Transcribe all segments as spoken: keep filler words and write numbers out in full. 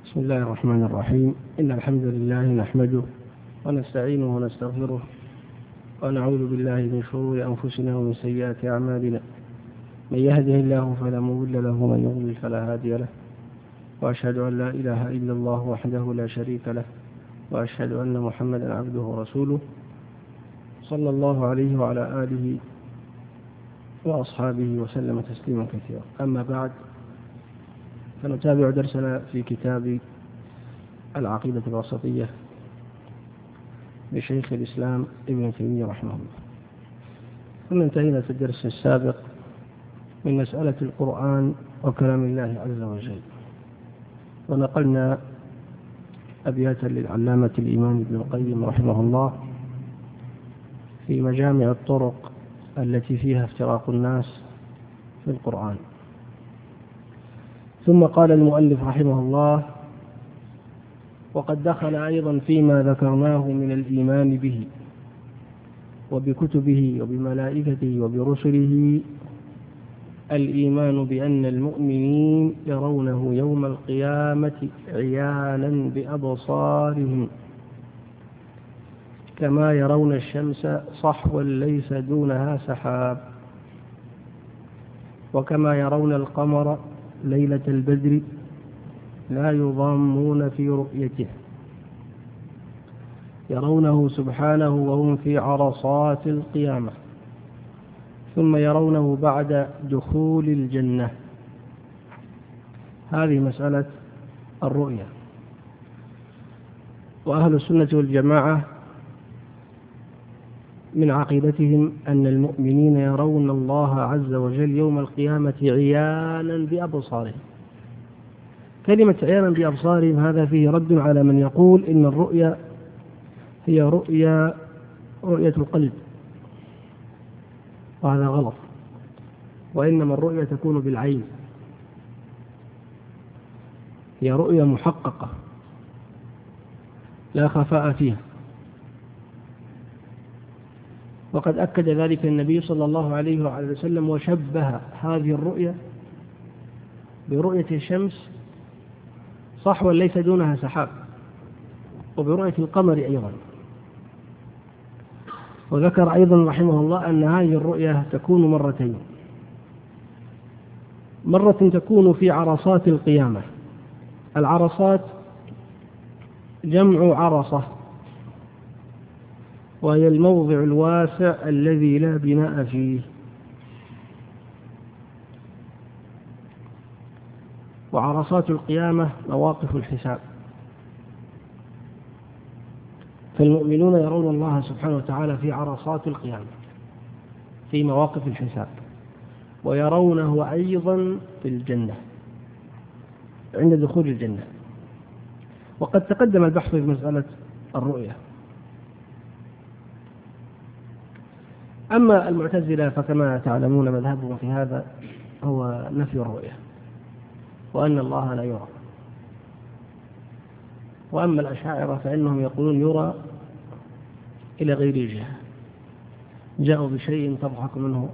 بسم الله الرحمن الرحيم. إن الحمد لله نحمده ونستعينه ونستغفره ونعوذ بالله من شرور أنفسنا ومن سيئات أعمالنا. من يهده الله فلا مضل له ومن يضلل فلا هادي له، وأشهد أن لا إله إلا الله وحده لا شريك له، وأشهد أن محمدا عبده ورسوله صلى الله عليه وعلى آله وأصحابه وسلم تسليما كثيرا. أما بعد، فنتابع درسنا في كتاب العقيدة الوسطية لشيخ الإسلام ابن تيمية رحمه الله. كنا انتهينا في الدرس السابق من مسألة القرآن وكلام الله عز وجل، ونقلنا أبياتا للعلامة الإمام ابن القيم رحمه الله في مجامع الطرق التي فيها افتراق الناس في القرآن. ثم قال المؤلف رحمه الله: وقد دخل أيضا فيما ذكرناه من الإيمان به وبكتبه وبملائكته وبرسله الإيمان بأن المؤمنين يرونه يوم القيامة عيانا بأبصارهم كما يرون الشمس صحوا ليس دونها سحاب، وكما يرون القمر ليلة البدر لا يضامون في رؤيته، يرونه سبحانه وهم في عرصات القيامة، ثم يرونه بعد دخول الجنة. هذه مسألة الرؤية. وأهل السنة والجماعة من عقيدتهم أن المؤمنين يرون الله عز وجل يوم القيامة عيانا بأبصارهم. كلمة عيانا بأبصارهم هذا فيه رد على من يقول إن الرؤية هي رؤية رؤية القلب، وهذا غلط، وإنما الرؤية تكون بالعين، هي رؤية محققة لا خفاء فيها. وقد أكد ذلك النبي صلى الله عليه وعلى وسلم، وشبه هذه الرؤية برؤية الشمس صحوا ليس دونها سحاب، وبرؤية القمر أيضا. وذكر أيضا رحمه الله أن هذه الرؤية تكون مرتين: مرة تكون في عرصات القيامة. العرصات جمع عرصة، وهي الموضع الواسع الذي لا بناء فيه. وعرصات القيامة مواقف الحساب، فالمؤمنون يرون الله سبحانه وتعالى في عرصات القيامة في مواقف الحساب، ويرونه أيضا في الجنة عند دخول الجنة. وقد تقدم البحث في مسألة الرؤية. أما المعتزلة فكما تعلمون مذهبهم في هذا هو نفي الرؤية، وأن الله لا يرى. وأما الأشاعرة فإنهم يقولون يرى إلى غير جهة، جاءوا بشيء تضحك منه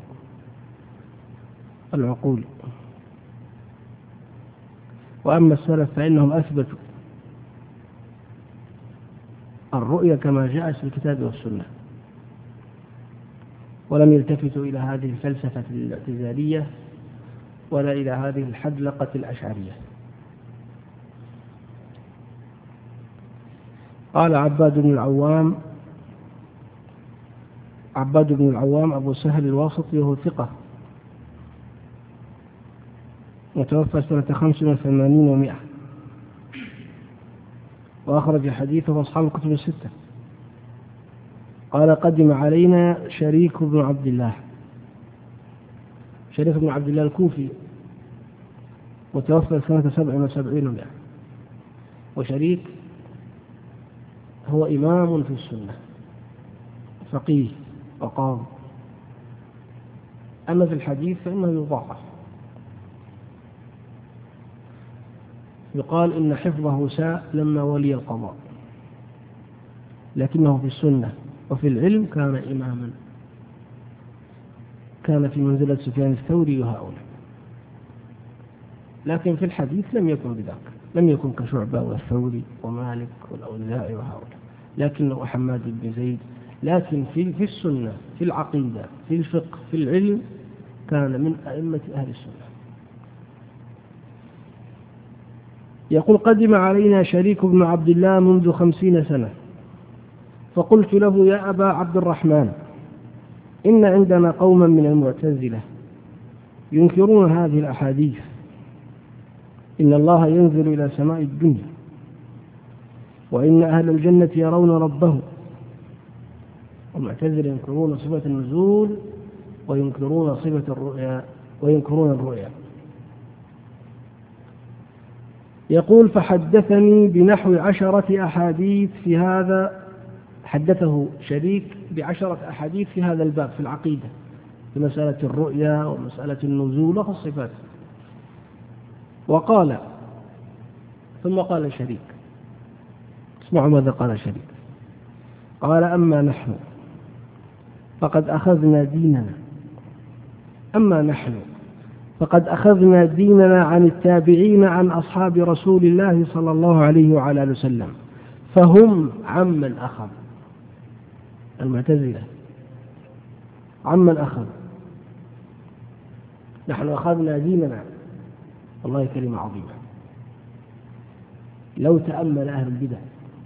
العقول. وأما السلف فإنهم أثبتوا الرؤية كما جاءت في الكتاب والسنة، ولم يلتفتوا إلى هذه الفلسفة الاعتزالية ولا إلى هذه الحدلقة الأشعرية. قال عباد بن العوام عباد بن العوام أبو سهل الواسطي، وهو ثقة، متوفى سنة خمس وثمانين ومائة، وأخرج حديثه أصحاب الكتب الستة. قال: قدم علينا شريك بن عبد الله شريك بن عبد الله الكوفي، وتوفى سنة سبع وسبعين ومائة. وشريك هو إمام في السنة، فقيه وقاضي. أما في الحديث فإنه يضاعف، يقال إن حفظه ساء لما ولي القضاء، لكنه في السنة وفي العلم كان إماما، كان في منزلة سفيان الثوري وهؤلاء. لكن في الحديث لم يكن بذاك، لم يكن كشعبة والثوري ومالك والأوزاعي وهؤلاء، لكنه حماد بن زيد. لكن في في السنة، في العقيدة، في الفقه، في العلم، كان من أئمة أهل السنة. يقول: قدم علينا شريك بن عبد الله منذ خمسين سنة، فقلت له: يا أبا عبد الرحمن، إن عندنا قوما من المعتزلة ينكرون هذه الأحاديث، إن الله ينزل إلى سماء الدنيا، وإن أهل الجنة يرون ربهم. المعتزلة ينكرون صفة النزول وينكرون صفة الرؤيا وينكرون الرؤيا. يقول: فحدثني بنحو عشرة أحاديث في هذا، حدثه شريك بعشرة أحاديث في هذا الباب في العقيدة، في مسألة الرؤيا ومسألة النزول وفي الصفات. وقال، ثم قال شريك، اسمعوا ماذا قال شريك. قال: أما نحن فقد أخذنا ديننا أما نحن فقد أخذنا ديننا عن التابعين عن أصحاب رسول الله صلى الله عليه وعلى آله وسلم، فهم عمن أخذ. المعتزلة عمن أخذ، نحن أخذنا ديننا. والله كلمة عظيمة. لو تأمل أهل البدع،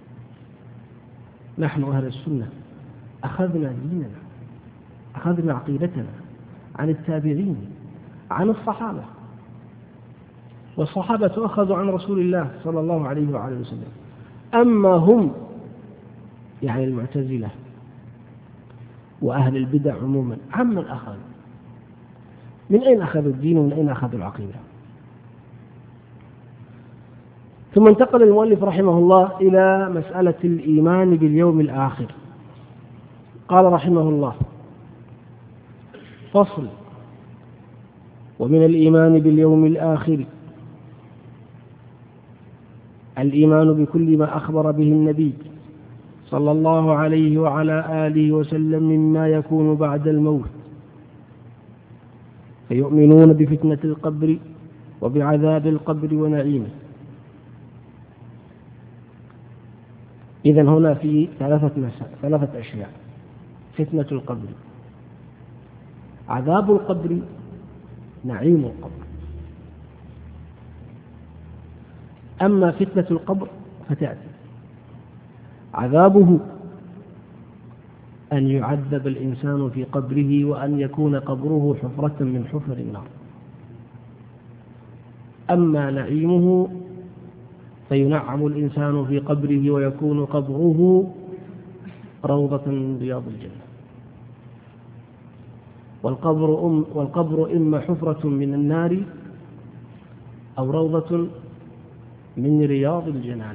نحن أهل السنة أخذنا ديننا، أخذنا عقيدتنا عن التابعين عن الصحابة، والصحابة أخذوا عن رسول الله صلى الله عليه وعلى وسلم. أما هم، يعني المعتزلة وأهل البدع عموما، عمن أخذوا؟ من أين أخذوا الدين ومن أين أخذوا العقيدة؟ ثم انتقل المؤلف رحمه الله إلى مسألة الإيمان باليوم الآخر. قال رحمه الله: فصل: ومن الإيمان باليوم الآخر الإيمان بكل ما أخبر به النبي صلى الله عليه وعلى آله وسلم مما يكون بعد الموت، فيؤمنون بفتنة القبر وبعذاب القبر ونعيمه. إذن هنا في ثلاثة مسائل، ثلاثة أشياء: فتنة القبر، عذاب القبر، نعيم القبر. أما فتنة القبر فتأتي عذابه أن يعذب الإنسان في قبره وأن يكون قبره حفرة من حفر النار. أما نعيمه فينعم الإنسان في قبره ويكون قبره روضة من رياض الجنة. والقبر, أم والقبر إما حفرة من النار أو روضة من رياض الجنان.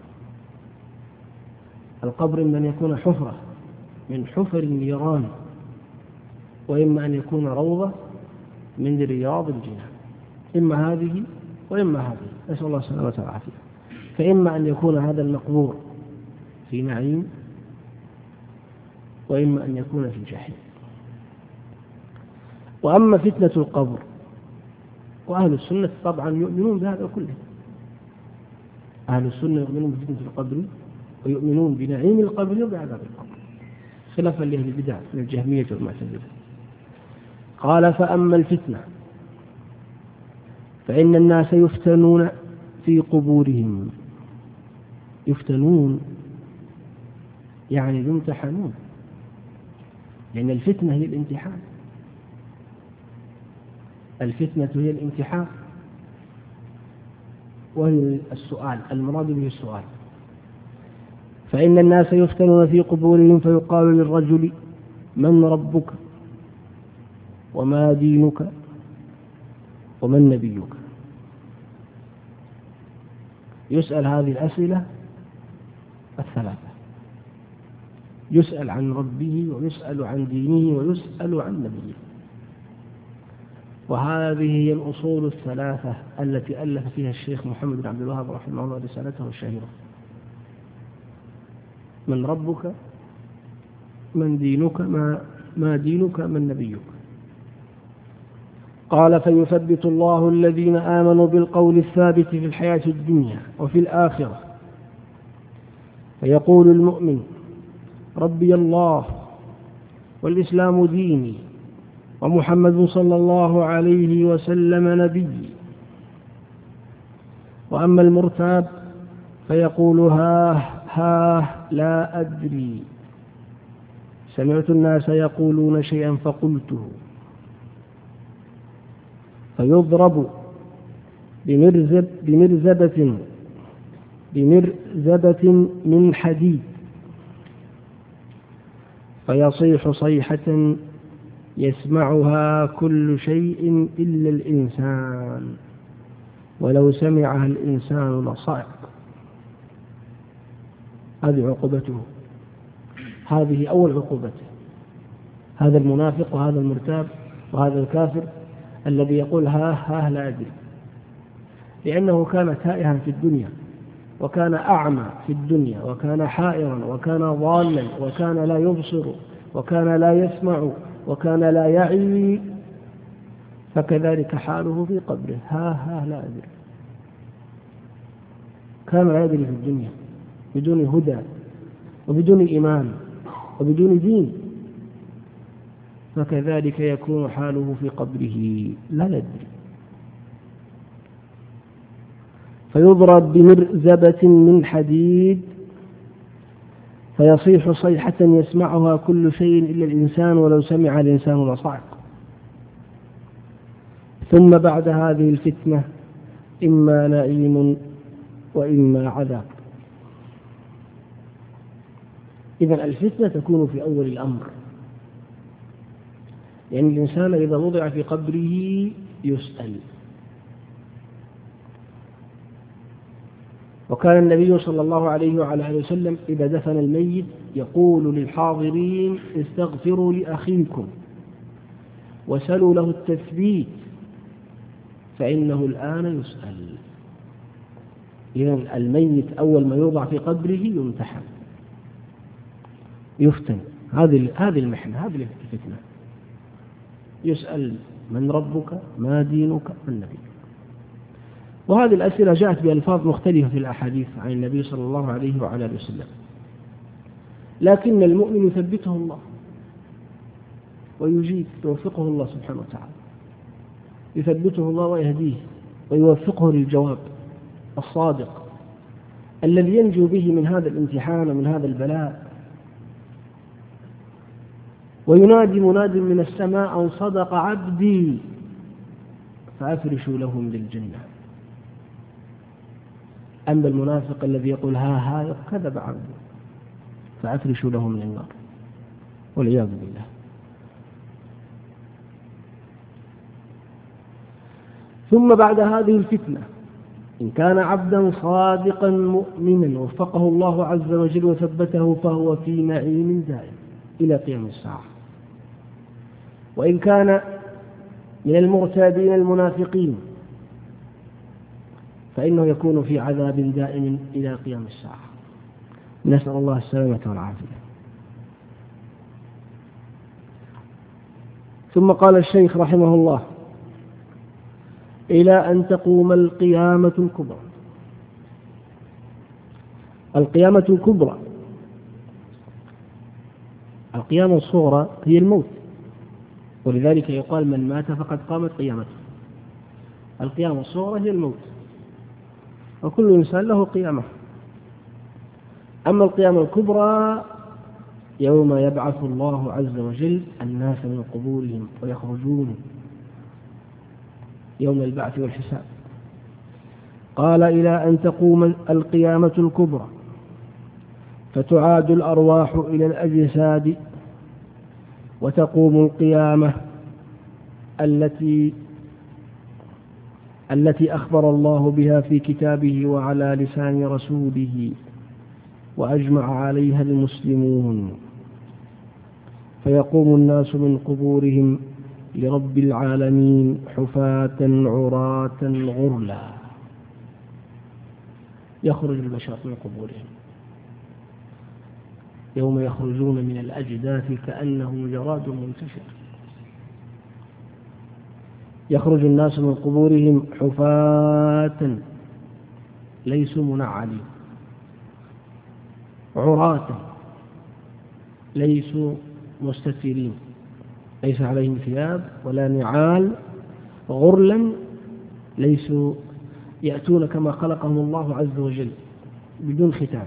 القبر إما أن يكون حفرة من حفر النيران، وإما أن يكون روضة من رياض الجنان. إما هذه وإما هذه، نسأل الله السلامة والعافية. فإما أن يكون هذا المقبور في نعيم، وإما أن يكون في الجحيم. وأما فتنة القبر، وأهل السنة طبعا يؤمنون بهذا كله. أهل السنة يؤمنون بفتنة القبر ويؤمنون بنعيم القبر وبعذاب القبر، خلافا لأهل البدع من الجهمية والمعتزلة. قال: فأما الفتنة فإن الناس يفتنون في قبورهم. يفتنون يعني يمتحنون، لأن الفتنة هي الامتحان. الفتنة هي الامتحان، وهي السؤال، المراد به السؤال. فإن الناس يفتنون في قبورهم فيقال للرجل: من ربك وما دينك ومن نبيك؟ يسأل هذه الأسئلة الثلاثة: يسأل عن ربه، ويسأل عن دينه، ويسأل عن نبيه. وهذه هي الأصول الثلاثة التي ألف فيها الشيخ محمد بن عبد الوهاب رحمه الله رسالته الشهيرة: من ربك، من دينك، ما, ما دينك، من نبيك. قال: فيثبت الله الذين آمنوا بالقول الثابت في الحياة الدنيا وفي الآخرة، فيقول المؤمن: ربي الله والإسلام ديني ومحمد صلى الله عليه وسلم نبيي. وأما المرتاب فيقول: هاه هاه لا أدري، سمعت الناس يقولون شيئا فقلته. فيضرب بمرزب بمرزبة بمرزبة من حديد، فيصيح صيحة يسمعها كل شيء إلا الإنسان، ولو سمعها الإنسان لصعق. هذه عقوبته، هذه أول عقوبته. هذا المنافق وهذا المرتاب وهذا الكافر الذي يقول: ها ها لا أدري، لأنه كان تائها في الدنيا، وكان أعمى في الدنيا، وكان حائرا، وكان ضالا، وكان لا يبصر، وكان لا يسمع، وكان لا يعي. فكذلك حاله في قبره: ها ها لا أدري. كان لا يدري في الدنيا بدون هدى وبدون إيمان وبدون دين، فكذلك يكون حاله في قبره لا يدري. فيضرب بمرزبة من حديد، فيصيح صيحة يسمعها كل شيء إلا الإنسان، ولو سمع الإنسان لصعق. ثم بعد هذه الفتنة إما نعيم وإما عذاب. إذن الفتنة تكون في أول الأمر، يعني الإنسان إذا وضع في قبره يسأل. وكان النبي صلى الله عليه وعلى آله وسلم إذا دفن الميت يقول للحاضرين: استغفروا لأخيكم وسلوا له التثبيت فإنه الآن يسأل. إذن الميت أول ما يوضع في قبره يمتحن، يفتن. هذه هذه المحنة، هذه الفتنة. يسأل: من ربك؟ ما دينك؟ من نبيك؟ وهذه الأسئلة جاءت بألفاظ مختلفة في الأحاديث عن النبي صلى الله عليه وعلى آله وسلم، لكن المؤمن يثبته الله ويجيب، يوفقه الله سبحانه وتعالى، يثبته الله ويهديه ويوفقه للجواب الصادق الذي ينجو به من هذا الامتحان ومن هذا البلاء. وينادي مناد من السماء: أن صدق عبدي فأفرشوا لهم للجنة. أما المنافق الذي يقول: ها ها كذب عبدي فأفرشوا لهم من النار، والعياذ بالله. ثم بعد هذه الفتنة إن كان عبدا صادقا مؤمنا وفقه الله عز وجل وثبته فهو في نعيم دائم إلى قيام الساعة. وإن كان من المرتابين المنافقين فإنه يكون في عذاب دائم إلى قيام الساعة. نسأل الله السلامة والعافية. ثم قال الشيخ رحمه الله: إلى أن تقوم القيامة الكبرى. القيامة الكبرى، القيامة الصغرى هي الموت، ولذلك يقال: من مات فقد قامت قيامته. القيامة الصغرى هي الموت، وكل إنسان له قيامة. أما القيامة الكبرى يوم يبعث الله عز وجل الناس من قبورهم ويخرجون يوم البعث والحساب. قال: إلى أن تقوم القيامة الكبرى فتعاد الأرواح إلى الأجساد، وتقوم القيامة التي التي أخبر الله بها في كتابه وعلى لسان رسوله وأجمع عليها المسلمون، فيقوم الناس من قبورهم لرب العالمين حفاة عراة غرلا. يخرج البشر من قبورهم يوم يخرجون من الأجداث كأنهم جراد منتشر، يخرج الناس من قبورهم حفاة ليسوا منعلين عراة ليسوا مستترين ليس عليهم ثياب ولا نعال غرلا ليسوا يأتون كما خلقهم الله عز وجل بدون ختان،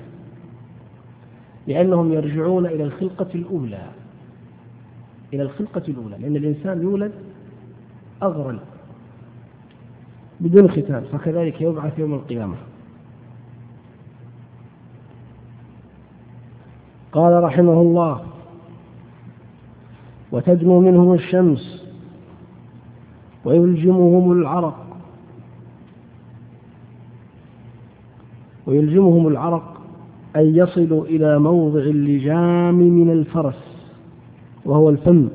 لأنهم يرجعون إلى الخلقة الأولى إلى الخلقة الأولى لأن الإنسان يولد أغرل بدون ختان، فكذلك يبعث يوم القيامة. قال رحمه الله: وتدنو منهم الشمس ويلجمهم العرق ويلجمهم العرق أن يصلوا إلى موضع اللجام من الفرس وهو الفم.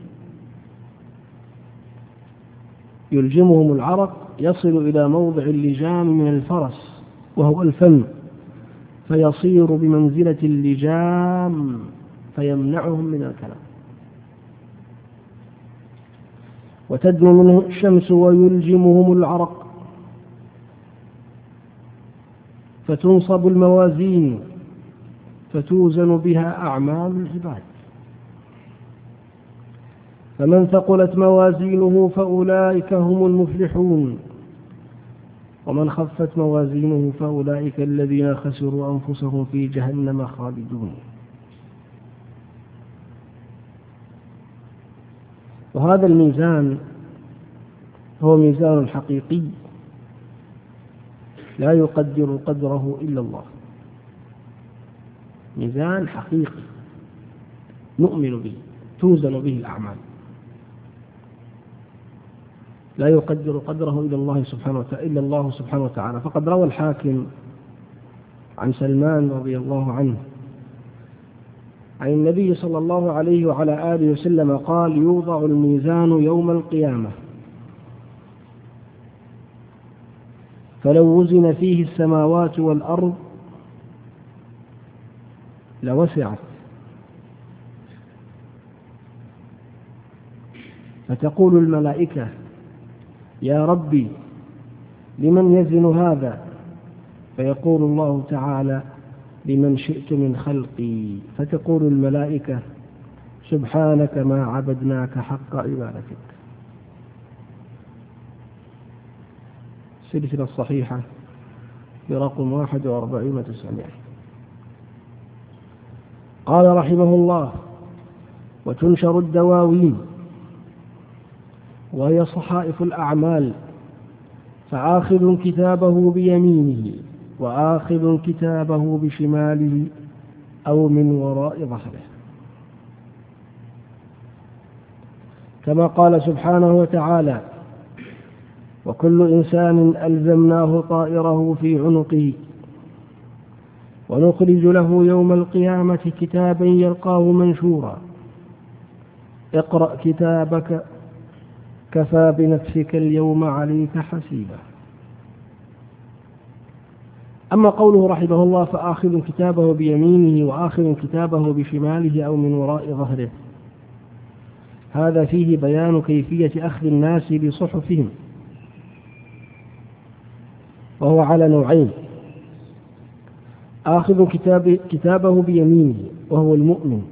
يلجمهم العرق يصل إلى موضع اللجام من الفرس وهو الفم، فيصير بمنزلة اللجام فيمنعهم من الكلام. وتدنو منه الشمس ويلجمهم العرق فتنصب الموازين فتوزن بها أعمال العباد، فمن ثقلت موازينه فأولئك هم المفلحون، ومن خفت موازينه فأولئك الذين خسروا أنفسهم في جهنم خالدون. وهذا الميزان هو ميزان حقيقي لا يقدر قدره إلا الله، ميزان حقيقي نؤمن به توزن به الأعمال لا يقدر قدره إلا الله سبحانه وتعالى إلا الله سبحانه وتعالى. فقد روى الحاكم عن سلمان رضي الله عنه عن النبي صلى الله عليه وعلى آله وسلم قال: يوضع الميزان يوم القيامة فلو وزن فيه السماوات والأرض لوسعت، فتقول الملائكة: يا ربي لمن يزن هذا؟ فيقول الله تعالى: لمن شئت من خلقي. فتقول الملائكة: سبحانك ما عبدناك حق عبادتك. السلسلة الصحيحة برقم واحد وأربعين وتسعمائة. قال رحمه الله: وتنشر الدواوين وهي صحائف الأعمال، فآخذ كتابه بيمينه وآخذ كتابه بشماله أو من وراء ظهره، كما قال سبحانه وتعالى: وكل إنسان ألزمناه طائره في عنقه ونخرج له يوم القيامة كتابا يلقاه منشورا اقرأ كتابك كفى بنفسك اليوم عليك حسيبا. أما قوله رحمه الله: فآخذ كتابه بيمينه وآخذ كتابه بشماله أو من وراء ظهره، هذا فيه بيان كيفية أخذ الناس بصحفهم، وهو على نوعين: آخذ كتاب كتابه بيمينه وهو المؤمن،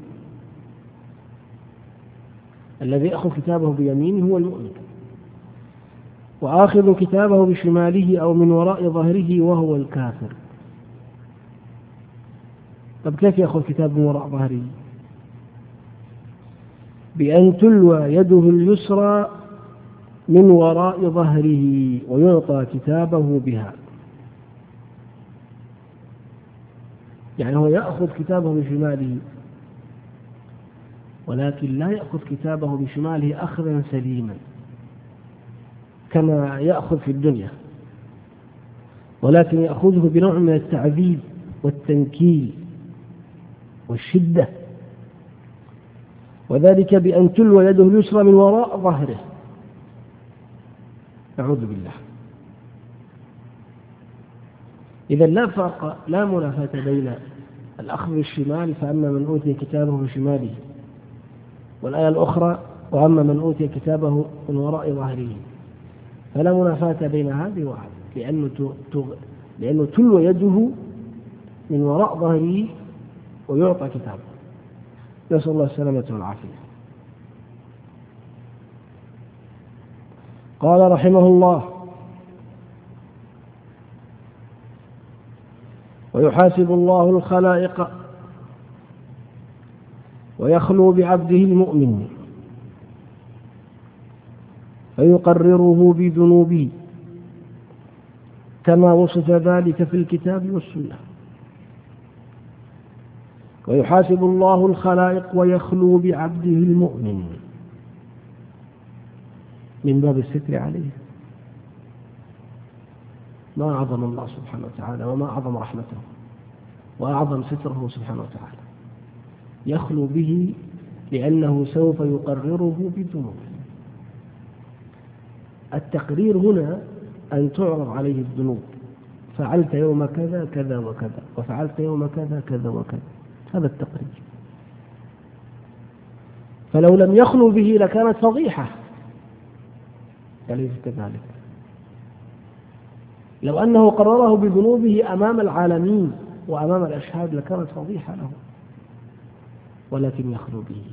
الذي يأخذ كتابه بيمينه هو المؤمن، وآخذ كتابه بشماله أو من وراء ظهره وهو الكافر. طب كيف يأخذ كتابه من وراء ظهره؟ بأن تلوى يده اليسرى من وراء ظهره ويعطى كتابه بها، يعني هو يأخذ كتابه بشماله ولكن لا يأخذ كتابه بشماله أخذا سليما كما يأخذ في الدنيا، ولكن يأخذه بنوع من التعذيب والتنكيل والشدة، وذلك بأن تلوى يده اليسرى من وراء ظهره. أعوذ بالله. إذا لا فرق لا منافاة بين الأخذ بالشمال فأما من أوتي كتابه بشماله، والآية الأخرى: وأما من أوتي كتابه من وراء ظهره. فلا منافاة بين هذه وهذه، لأنه لأنه تلو يده من وراء ظهره ويعطى كتابه. نسأل الله السلامة والعافية. قال رحمه الله: ويحاسب الله الخلائق ويخلو بعبده المؤمن فيقرره بذنوبه كما وصف ذلك في الكتاب والسنة. ويحاسب الله الخلائق ويخلو بعبده المؤمن من باب الستر عليه. ما أعظم الله سبحانه وتعالى، وما أعظم رحمته، وأعظم ستره سبحانه وتعالى. يخلو به لأنه سوف يقرره بالذنوب. التقرير هنا أن تعرض عليه الذنوب: فعلت يوم كذا كذا وكذا، وفعلت يوم كذا كذا وكذا. هذا التقرير. فلو لم يخلو به لكانت فضيحة، أليس كذلك؟ لو أنه قرره بذنوبه أمام العالمين وأمام الأشهاد لكانت فضيحة له، ولكن يخلو به،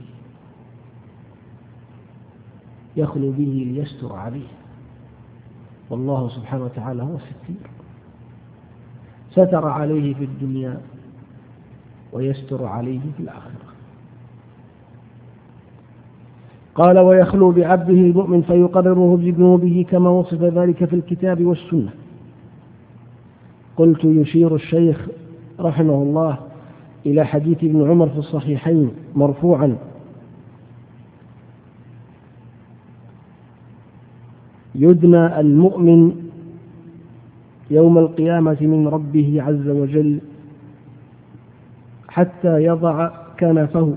يخلو به ليستر عليه. والله سبحانه وتعالى هو الستير، ستر عليه في الدنيا ويستر عليه في الآخرة. قال: ويخلو بعبده المؤمن فيقرره بذنوبه كما وصف ذلك في الكتاب والسنة. قلت: يشير الشيخ رحمه الله إلى حديث ابن عمر في الصحيحين مرفوعا: يدنى المؤمن يوم القيامة من ربه عز وجل حتى يضع كنفه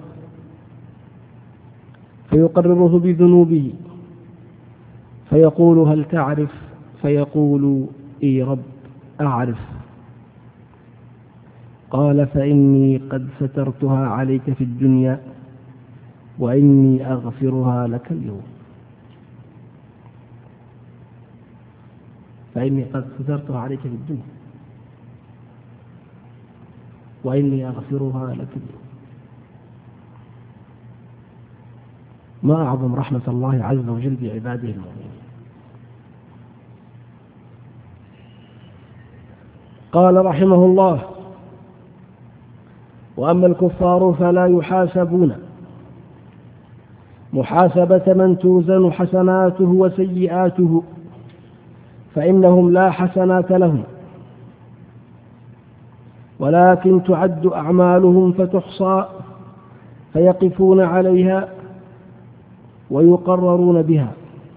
فيقرره بذنوبه فيقول: هل تعرف؟ فيقول: إي رب أعرف. قال: فإني قد سترتها عليك في الدنيا وإني أغفرها لك اليوم. فإني قد سترتها عليك في الدنيا وإني أغفرها لك اليوم. ما أعظم رحمة الله عز وجل بعباده المؤمنين. قال رحمه الله: وأما الكفار فلا يحاسبون محاسبة من توزن حسناته وسيئاته، فإنهم لا حسنات لهم، ولكن تعد أعمالهم فتحصى فيقفون عليها ويقررون بها.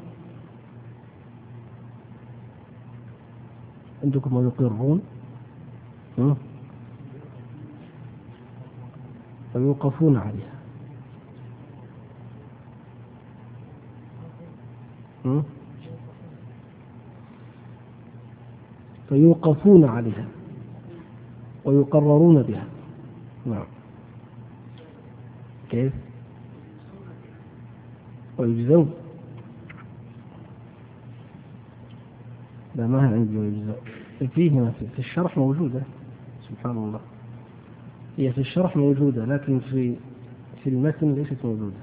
عندكم ويقرون ويوقفون عليها. فيوقفون عليها ويقررون بها. نعم. كيف؟ ويجزون. لا، ما هي عندي ويجزون. فيه في الشرح موجودة، سبحان الله، هي في الشرح موجودة لكن في في المتن ليست موجودة.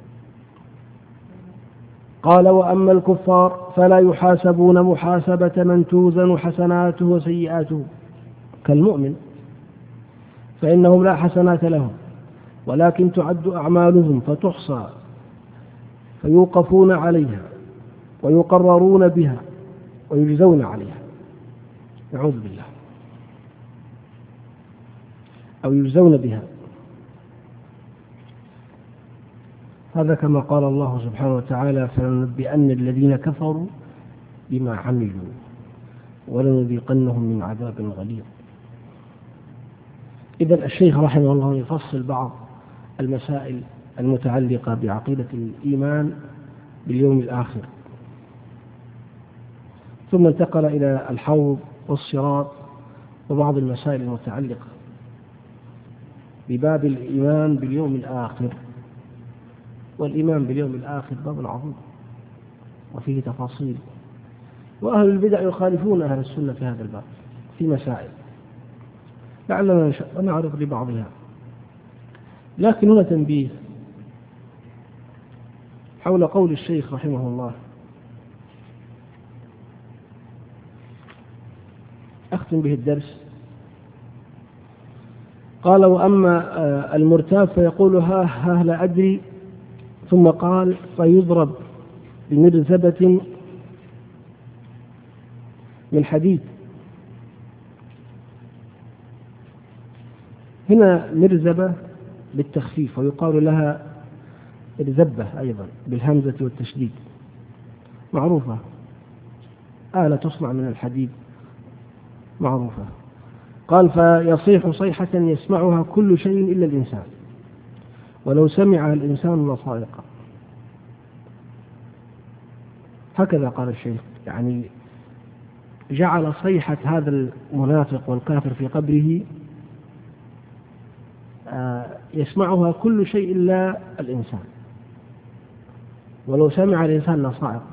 قال: وأما الكفار فلا يحاسبون محاسبة من توزن حسناته وسيئاته كالمؤمن، فإنهم لا حسنات لهم، ولكن تعد أعمالهم فتحصى فيوقفون عليها ويقررون بها ويجزون عليها. نعوذ بالله. أو يجزون بها. هذا كما قال الله سبحانه وتعالى: فلننبئن الذين كفروا بما عملوا ولنذيقنهم من عذاب غليظ. إذن الشيخ رحمه الله يفصل بعض المسائل المتعلقة بعقيدة الإيمان باليوم الآخر، ثم انتقل إلى الحوض والصراط وبعض المسائل المتعلقة بباب الإيمان باليوم الآخر. والإيمان باليوم الآخر باب عظيم وفيه تفاصيل وأهل البدع يخالفون أهل السنة في هذا الباب في مسائل لعلنا نعرض لبعضها. لكن هنا تنبيه حول قول الشيخ رحمه الله، أختم به الدرس. قال: وأما المرتاب فيقول ها ها لا أدري، ثم قال: فيضرب بمرزبة من حديد. هنا مرزبة بالتخفيف، ويقال لها مرزبة أيضا بالهمزة والتشديد، معروفة، آلة تصنع من الحديد معروفة. قال: فيصيح صيحة يسمعها كل شيء إلا الإنسان، ولو سمع الإنسان لصائق. هكذا قال الشيخ، يعني جعل صيحة هذا المنافق والكافر في قبره يسمعها كل شيء إلا الإنسان، ولو سمع الإنسان لصائق.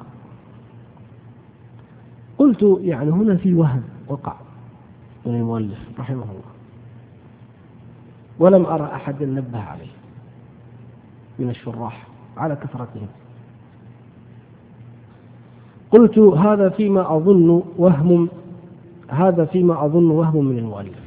قلت يعني هنا في وهم وقع من المؤلف رحمه الله، ولم أرى أحد نبه عليه من الشراح على كثرتهم. قلت: هذا فيما أظن وهم هذا فيما أظن وهم من المؤلف.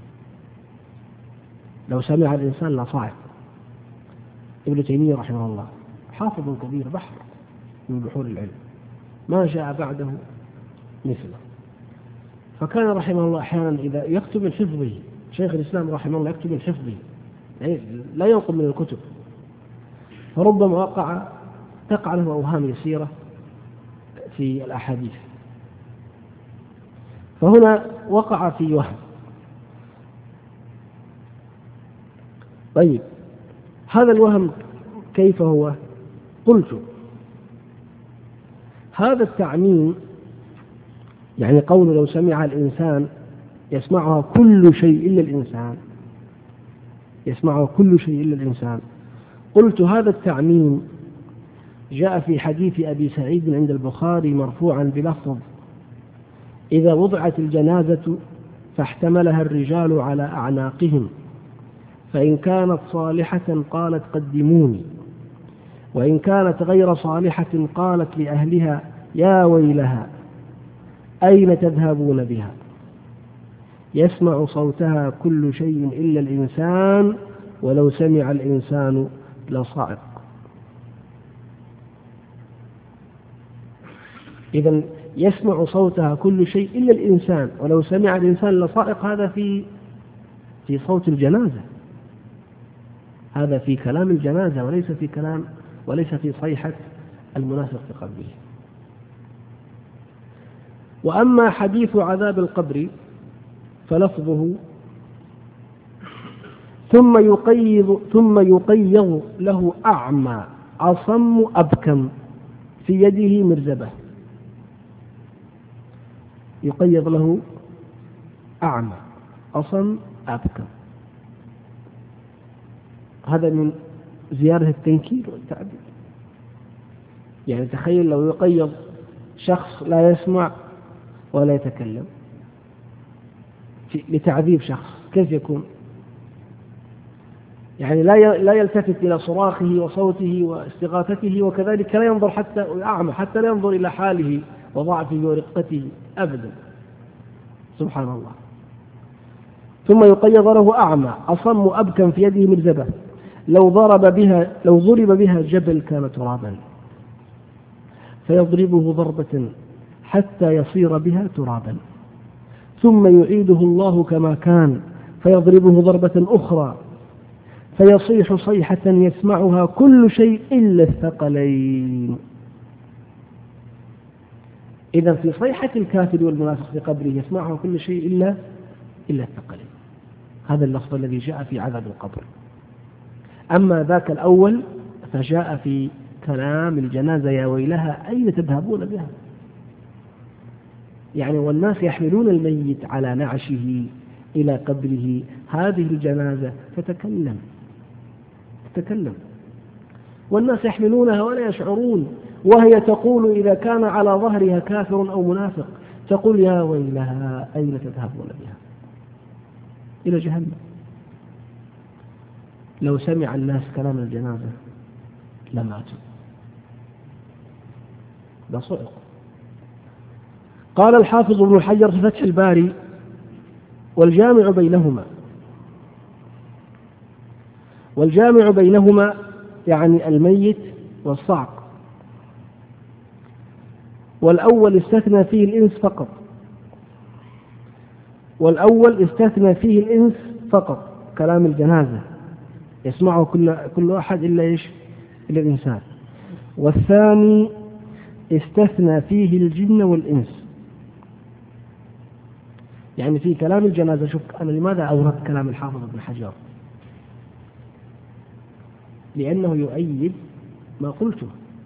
لو سمع الإنسان لصائق. ابن تيمية رحمه الله حافظ كبير، بحر من بحور العلم، ما جاء بعده مثله. فكان رحمه الله أحيانا إذا يكتب من حفظه، شيخ الإسلام رحمه الله يكتب من حفظه، يعني لا ينقل من الكتب، فربما وقع تقع له أوهام يسيرة في الأحاديث، فهنا وقع في وهم. طيب، هذا الوهم كيف هو؟ قلت: هذا التعميم، يعني قول لو سمع الإنسان يسمعها كل شيء إلا الإنسان، يسمعها كل شيء إلا الإنسان. قلت: هذا التعميم جاء في حديث أبي سعيد عند البخاري مرفوعا بلفظ: إذا وضعت الجنازة فاحتملها الرجال على أعناقهم، فإن كانت صالحة قالت قدموني، وإن كانت غير صالحة قالت لأهلها يا ويلها أين تذهبون بها، يسمع صوتها كل شيء إلا الإنسان، ولو سمع الإنسان لصائق. إذن يسمع صوتها كل شيء إلا الإنسان، ولو سمع الإنسان لصائق. هذا في في صوت الجنازة، هذا في كلام الجنازة، وليس في كلام وليس في صيحة المنافق في قلبه. وأما حديث عذاب القبر فلفظه: ثم يقيض ثم يقيض له أعمى أصم أبكم في يده مرزبة. يقيض له أعمى أصم أبكم، هذا من زيادة التنكير والتعبير. يعني تخيل لو يقيض شخص لا يسمع ولا يتكلم لتعذيب شخص، كيف يكون؟ يعني لا يلتفت إلى صراخه وصوته واستغاثته، وكذلك لا ينظر حتى أعمى، حتى لا ينظر إلى حاله وضعفه ورقته أبدا. سبحان الله. ثم يقيض له أعمى أصم أبكم في يده مرزبة، لو ضرب بها لو ضرب بها جبل كان ترابا، فيضربه ضربة حتى يصير بها ترابا، ثم يعيده الله كما كان فيضربه ضربة أخرى، فيصيح صيحة يسمعها كل شيء إلا الثقلين. إذا في صيحة الكافر والمنافق في قبره يسمعها كل شيء إلا إلا الثقلين. هذا اللفظ الذي جاء في عذاب القبر. أما ذاك الأول فجاء في كلام الجنازة: يا ويلها أين تذهبون بها. يعني والناس يحملون الميت على نعشه إلى قبره، هذه الجنازة تتكلم تتكلم والناس يحملونها ولا يشعرون، وهي تقول إذا كان على ظهرها كافر أو منافق تقول يا ويلها أين تذهبون بها؟ إلى جهنم. لو سمع الناس كلام الجنازة لماتوا لصعقوا. قال الحافظ ابن حجر في فتح الباري والجامع بينهما والجامع بينهما يعني الميت والصعق، والأول استثنى فيه الإنس فقط والأول استثنى فيه الإنس فقط كلام الجنازة يسمعه كل كل أحد إلا إيش؟ إلا الإنسان. والثاني استثنى فيه الجن والإنس. يعني في كلام الجنازة، شوف أنا لماذا أورد كلام الحافظ ابن حجر؟ لأنه يؤيد ما قلته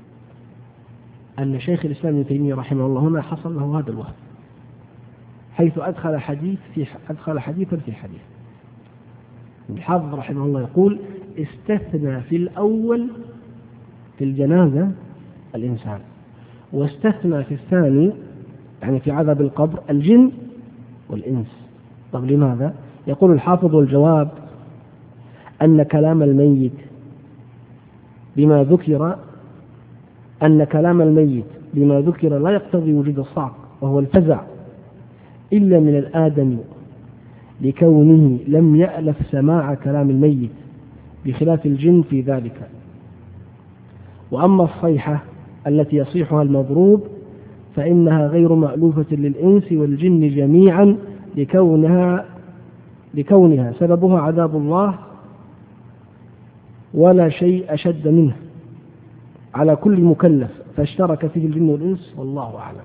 أن شيخ الإسلام ابن تيمية رحمه الله هنا حصل له هذا الوهم، حيث أدخل حديث في أدخل حديثا في حديث. الحافظ رحمه الله يقول استثنى في الأول في الجنازة الإنسان، واستثنى في الثاني يعني في عذاب القبر الجن والإنس. طب لماذا؟ يقول الحافظ والجواب أن كلام الميت بما ذكر أن كلام الميت بما ذكر لا يقتضي وجود الصعق وهو الفزع إلا من الآدم، لكونه لم يألف سماع كلام الميت بخلاف الجن في ذلك. وأما الصيحة التي يصيحها المضروب فإنها غير مألوفة للإنس والجن جميعا، لكونها لكونها سببها عذاب الله ولا شيء أشد منه على كل مكلف، فاشترك فيه الجن والإنس والله أعلم.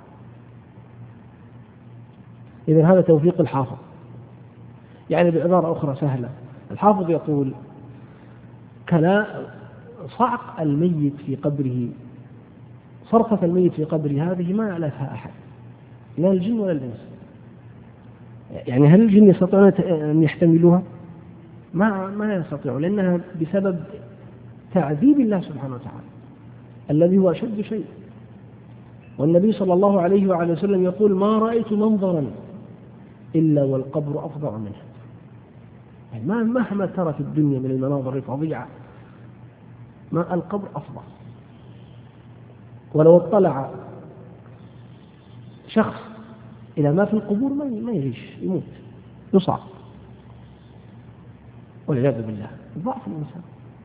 إذن هذا توفيق الحافظ. يعني بعبارة أخرى سهلة، الحافظ يقول كلا صعق الميت في قبره، صرخة الميت في قبره هذه ما يألفها أحد، لا الجن ولا الإنس. يعني هل الجن يستطيعون أن يحتملوها؟ ما ما يستطيعون، لأنها بسبب تعذيب الله سبحانه وتعالى الذي هو أشد شيء. والنبي صلى الله عليه وعلى وسلم يقول ما رأيت منظرا إلا والقبر أفظع منه. يعني ما مهما ترى في الدنيا من المناظر الفظيعة ما القبر أفظع. ولو اطلع شخص إلى ما في القبور ما يعيش، يموت يصعق والعياذ بالله، ضعف الإنسان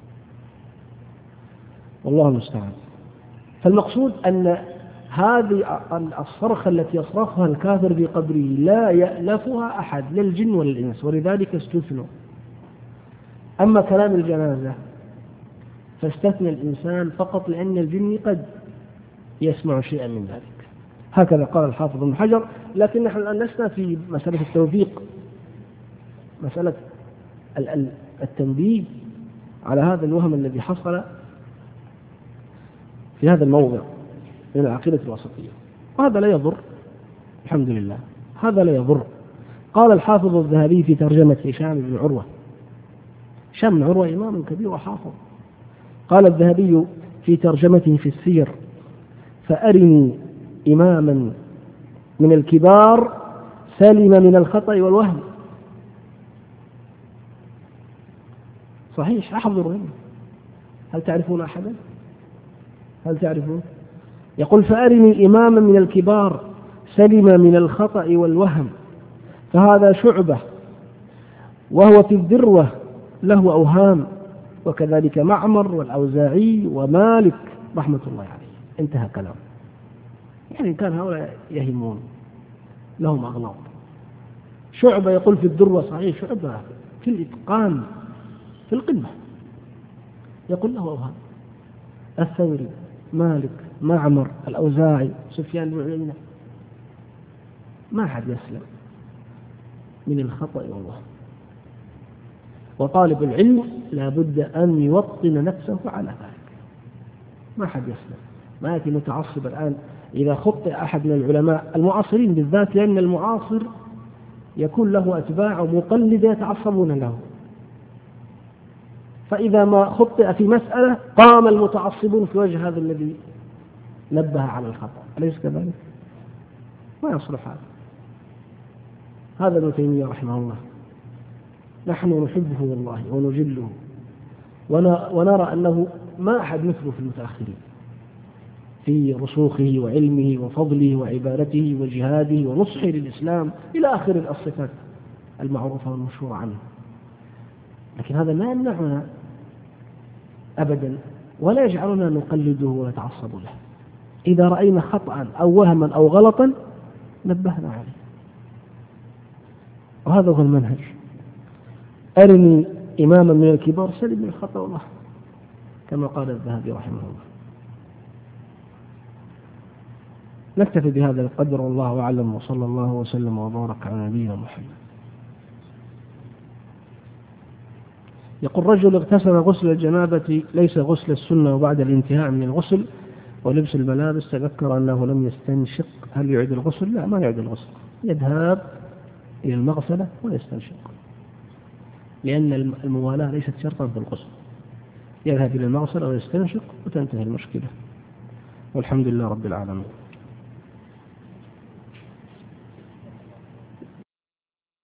والله المستعان. فالمقصود أن هذه الصرخة التي يصرخها الكافر في قبره لا يألفها أحد لا الجن ولا الإنس، ولذلك استثنوا. أما كلام الجنازة فاستثنى الإنسان فقط لأن الجن قد يسمع شيئا من ذلك. هكذا قال الحافظ ابن حجر. لكن نحن الآن لسنا في مسألة التوفيق، مسألة التنبيه على هذا الوهم الذي حصل في هذا الموضع من العقيدة الوسطية، وهذا لا يضر الحمد لله، هذا لا يضر. قال الحافظ الذهبي في ترجمة هشام بن عروة، هشام بن عروة إمام كبير وحافظ، قال الذهبي في ترجمته في السير فأرني إماما من الكبار سلم من الخطأ والوهم. صحيح أحضر، هل تعرفون أحدا؟ هل تعرفون؟ يقول فأرني إماما من الكبار سلم من الخطأ والوهم، فهذا شعبة وهو في الذروة له أوهام، وكذلك معمر والأوزاعي ومالك رحمة الله عليه. انتهى كلام. يعني كان هؤلاء يهمون لهم أغلاط. شعبة يقول في الذروة، صحيح شعبة في الإتقان في القمة، يقول له أوهام. الثوري مالك معمر الأوزاعي سفيان بن عيينة ما حد يسلم من الخطأ والوهم. وطالب العلم لا بد أن يوطن نفسه على ذلك، ما حد يسلم. ما يأتي متعصب الآن إذا خطئ أحد من العلماء المعاصرين بالذات، لأن المعاصر يكون له أتباع ومقلدة يتعصبون له، فإذا ما خطئ في مسألة قام المتعصبون في وجه هذا الذي نبه على الخطأ، أليس كذلك؟ ما يصلح هذا. هذا ابن تيمية رحمه الله، نحن نحبه والله ونجله ونرى أنه ما أحد مثله في المتأخرين في رسوخه وعلمه وفضله وعبادته وجهاده ونصحه للإسلام إلى آخر الصفات المعروفة والمشهورة عنه. لكن هذا لا يمنعنا أبدا ولا يجعلنا نقلده ونتعصب له. إذا رأينا خطأ أو وهما أو غلطا نبهنا عليه، وهذا هو المنهج. أرني إماما من الكبار سلم من الخطأ والله، كما قال الذهبي رحمه الله. نكتفي بهذا القدر والله أعلم، وصلى الله وسلم وبارك على نبينا محمد. يقول رجل اغتسل غسل الجنابة ليس غسل السنة، وبعد الانتهاء من الغسل ولبس الملابس تذكر أنه لم يستنشق، هل يعيد الغسل؟ لا، ما يعيد الغسل، يذهب إلى المغسلة ويستنشق، لأن الموالاة ليست شرطا في الغسل. يذهب إلى المغسلة ويستنشق وتنتهي المشكلة، والحمد لله رب العالمين.